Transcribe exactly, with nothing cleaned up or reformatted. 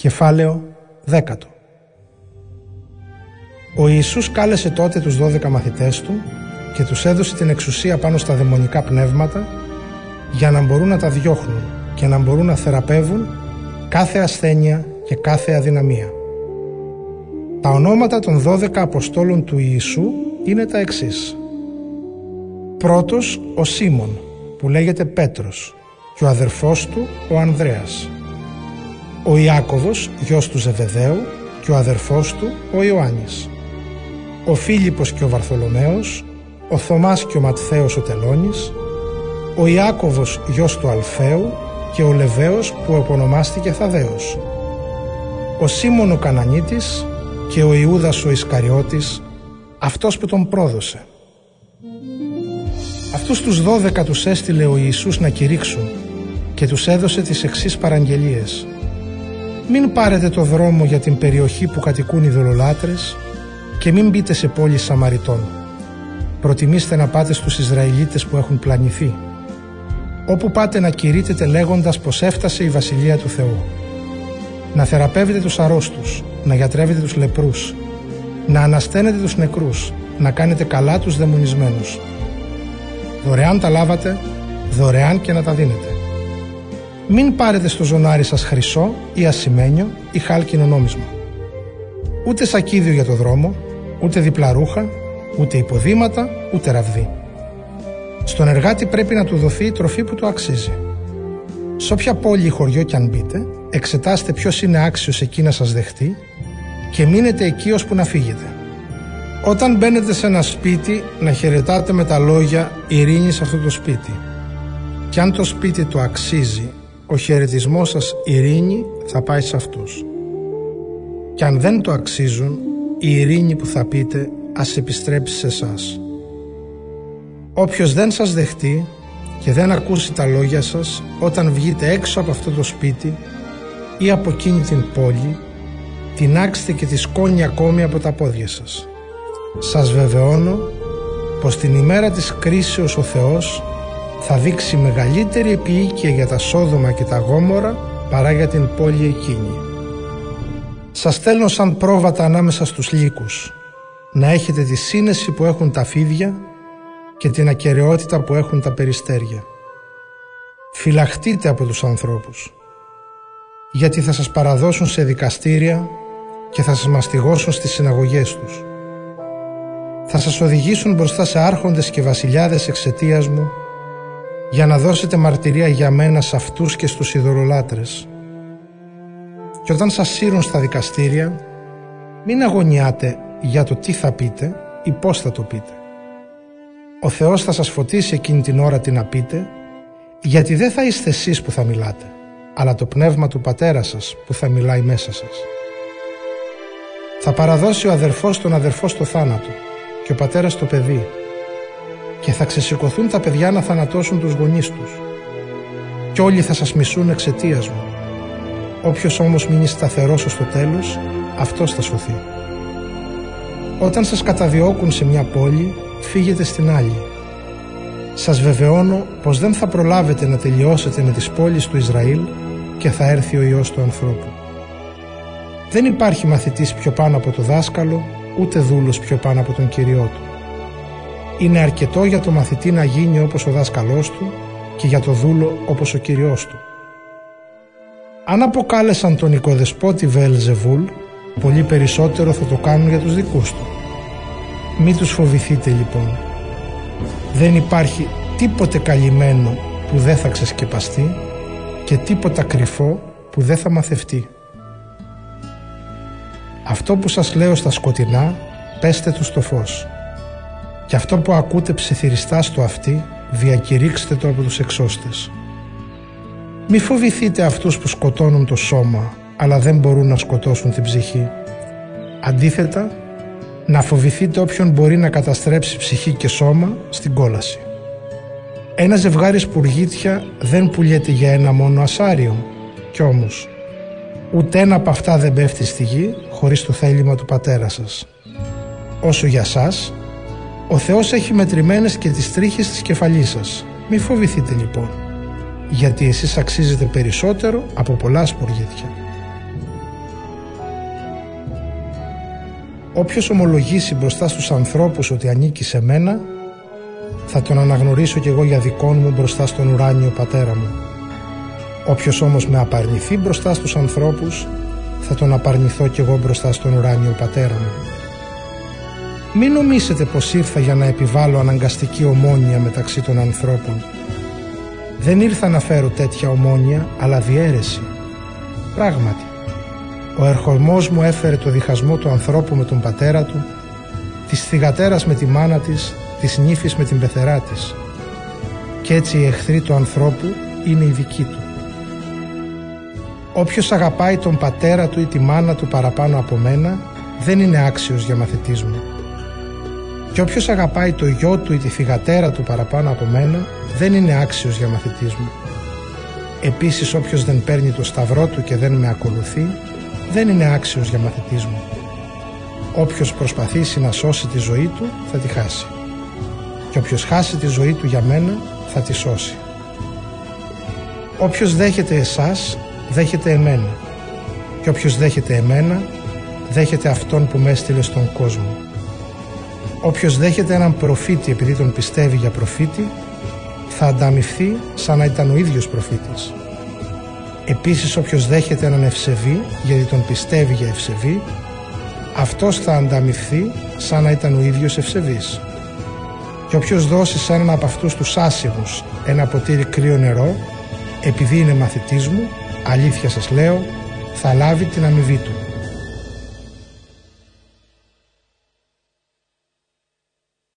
Κεφάλαιο δέκατο. Ο Ιησούς κάλεσε τότε τους δώδεκα μαθητές του και τους έδωσε την εξουσία πάνω στα δαιμονικά πνεύματα για να μπορούν να τα διώχνουν και να μπορούν να θεραπεύουν κάθε ασθένεια και κάθε αδυναμία. Τα ονόματα των δώδεκα Αποστόλων του Ιησού είναι τα εξής. Πρώτος ο Σίμων, που λέγεται Πέτρος, και ο αδερφός του ο Ανδρέας. Ο Ιάκωβος, γιος του Ζεβεδαίου, και ο αδερφός του ο Ιωάννης. Ο Φίλιππος και ο Βαρθολομαίος, ο Θωμάς και ο Ματθαίος ο Τελώνης, ο Ιάκωβος γιος του Αλφαίου και ο Λεβαίος που επωνομάστηκε Θαδδαίος, ο Σίμων ο Κανανίτης και ο Ιούδας ο Ισκαριώτης, αυτός που τον πρόδωσε. Αυτούς τους δώδεκα τους έστειλε ο Ιησούς να κηρύξουν και τους έδωσε τις εξής παραγγελίες. Μην πάρετε το δρόμο για την περιοχή που κατοικούν οι ειδωλολάτρες και μην μπείτε σε πόλεις Σαμαριτών. Προτιμήστε να πάτε στους Ισραηλίτες που έχουν πλανηθεί. Όπου πάτε να κηρύτετε λέγοντας πως έφτασε η Βασιλεία του Θεού. Να θεραπεύετε τους αρρώστους, να γιατρεύετε τους λεπρούς, να ανασταίνετε τους νεκρούς, να κάνετε καλά τους δαιμονισμένους. Δωρεάν τα λάβατε, δωρεάν και να τα δίνετε. Μην πάρετε στο ζωνάρι σας χρυσό ή ασημένιο ή χάλκινο νόμισμα. Ούτε σακίδιο για το δρόμο, ούτε διπλά ρούχα, ούτε υποδήματα, ούτε ραβδί. Στον εργάτη πρέπει να του δοθεί η τροφή που του αξίζει. Σε όποια πόλη ή χωριό κι αν μπείτε, εξετάστε ποιος είναι άξιος εκεί να σας δεχτεί και μείνετε εκεί ώσπου να φύγετε. Όταν μπαίνετε σε ένα σπίτι, να χαιρετάτε με τα λόγια «Ειρήνη σε αυτό το σπίτι». Κι αν το σπίτι του αξίζει, ο χαιρετισμός σας «Ειρήνη» θα πάει σε αυτούς. Κι αν δεν το αξίζουν, η ειρήνη που θα πείτε ας επιστρέψει σε εσάς. Όποιος δεν σας δεχτεί και δεν ακούσει τα λόγια σας όταν βγείτε έξω από αυτό το σπίτι ή από εκείνη την πόλη, τινάξτε και τη σκόνη ακόμη από τα πόδια σας. Σας βεβαιώνω πως την ημέρα της κρίσεως ο Θεός θα δείξει μεγαλύτερη επιοίκεια για τα Σόδομα και τα Γόμορα παρά για την πόλη εκείνη. Σας στέλνω σαν πρόβατα ανάμεσα στους λύκους, να έχετε τη σύνεση που έχουν τα φίδια και την ακεραιότητα που έχουν τα περιστέρια. Φυλαχτείτε από τους ανθρώπους, γιατί θα σας παραδώσουν σε δικαστήρια και θα σας μαστιγώσουν στις συναγωγές τους. Θα σας οδηγήσουν μπροστά σε άρχοντες και βασιλιάδες εξαιτίας μου, για να δώσετε μαρτυρία για μένα σε αυτούς και στους ειδωλολάτρες. Και όταν σας σύρουν στα δικαστήρια, μην αγωνιάτε για το τι θα πείτε ή πώς θα το πείτε. Ο Θεός θα σας φωτίσει εκείνη την ώρα τι να πείτε, γιατί δεν θα είστε εσείς που θα μιλάτε, αλλά το πνεύμα του Πατέρα σας που θα μιλάει μέσα σας. Θα παραδώσει ο αδερφός τον αδερφό στο θάνατο και ο πατέρας το παιδί, και θα ξεσηκωθούν τα παιδιά να θανατώσουν τους γονείς τους, και όλοι θα σας μισούν εξαιτίας μου. Όποιος όμως μείνει σταθερός ως το τέλος, αυτός θα σωθεί. Όταν σας καταδιώκουν σε μια πόλη, φύγετε στην άλλη. Σας βεβαιώνω πως δεν θα προλάβετε να τελειώσετε με τις πόλεις του Ισραήλ και θα έρθει ο Υιός του ανθρώπου. Δεν υπάρχει μαθητής πιο πάνω από το δάσκαλο, ούτε δούλος πιο πάνω από τον Κυριό του. Είναι αρκετό για το μαθητή να γίνει όπως ο δάσκαλός του και για το δούλο όπως ο Κυριός του. Αν αποκάλεσαν τον οικοδεσπότη Βεελζεβούλ, πολύ περισσότερο θα το κάνουν για τους δικούς του. Μη τους φοβηθείτε λοιπόν. Δεν υπάρχει τίποτε καλυμμένο που δεν θα ξεσκεπαστεί και τίποτα κρυφό που δεν θα μαθευτεί. Αυτό που σας λέω στα σκοτεινά, πέστε του στο φως. Και αυτό που ακούτε ψιθυριστά στο αυτί, διακηρύξτε το από τους εξώστες. Μη φοβηθείτε αυτούς που σκοτώνουν το σώμα, αλλά δεν μπορούν να σκοτώσουν την ψυχή. Αντίθετα, να φοβηθείτε όποιον μπορεί να καταστρέψει ψυχή και σώμα στην κόλαση. Ένα ζευγάρι σπουργίτια δεν πουλιέται για ένα μόνο ασάριο, κι όμως ούτε ένα από αυτά δεν πέφτει στη γη χωρίς το θέλημα του Πατέρα σας. Όσο για σας, ο Θεός έχει μετρημένες και τις τρίχες της κεφαλής σας. Μη φοβηθείτε λοιπόν, γιατί εσείς αξίζετε περισσότερο από πολλά σπουργίτια. Όποιος ομολογήσει μπροστά στους ανθρώπους ότι ανήκει σε μένα, θα τον αναγνωρίσω κι εγώ για δικών μου μπροστά στον ουράνιο πατέρα μου. Όποιος όμως με απαρνηθεί μπροστά στους ανθρώπους, θα τον απαρνηθώ κι εγώ μπροστά στον ουράνιο πατέρα μου. Μην νομίσετε πως ήρθα για να επιβάλλω αναγκαστική ομόνοια μεταξύ των ανθρώπων. Δεν ήρθα να φέρω τέτοια ομόνοια, αλλά διαίρεση. Πράγματι, ο ερχομός μου έφερε το διχασμό του ανθρώπου με τον πατέρα του, της θυγατέρας με τη μάνα της, της νύφης με την πεθερά της. Κι έτσι οι εχθροί του ανθρώπου είναι οι δικοί του. Όποιος αγαπάει τον πατέρα του ή τη μάνα του παραπάνω από μένα, δεν είναι άξιος για μαθητής μου. Και όποιος αγαπάει το γιο του ή τη θυγατέρα του παραπάνω από μένα, δεν είναι άξιος για μαθητής μου. Επίσης όποιος δεν παίρνει το σταυρό του και δεν με ακολουθεί, δεν είναι άξιος για μαθητής μου. Όποιος προσπαθήσει να σώσει τη ζωή του, θα τη χάσει. Και όποιος χάσει τη ζωή του για μένα, θα τη σώσει. Όποιος δέχεται εσάς, δέχεται εμένα. Και όποιος δέχεται εμένα, δέχεται αυτόν που με έστειλε στον κόσμο. Όποιος δέχεται έναν προφήτη επειδή τον πιστεύει για προφήτη, θα ανταμοιφθεί σαν να ήταν ο ίδιος προφήτης. Επίσης όποιος δέχεται έναν ευσεβή γιατί τον πιστεύει για ευσεβή, αυτός θα ανταμοιφθεί σαν να ήταν ο ίδιος ευσεβής. Και όποιος δώσει σε έναν από αυτούς τους άσυγους ένα ποτήρι κρύο νερό, επειδή είναι μαθητής μου, αλήθεια σας λέω, θα λάβει την αμοιβή του.